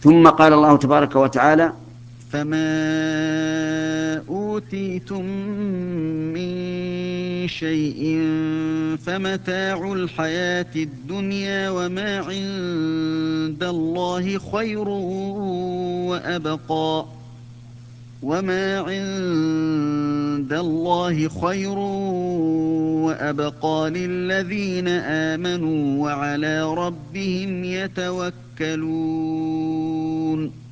ثم قال الله تبارك وتعالى: فما أوتيتم من شيء فمتاع الحياة الدنيا وما عند الله خير وأبقى للذين آمنوا وعلى ربهم يتوكلون.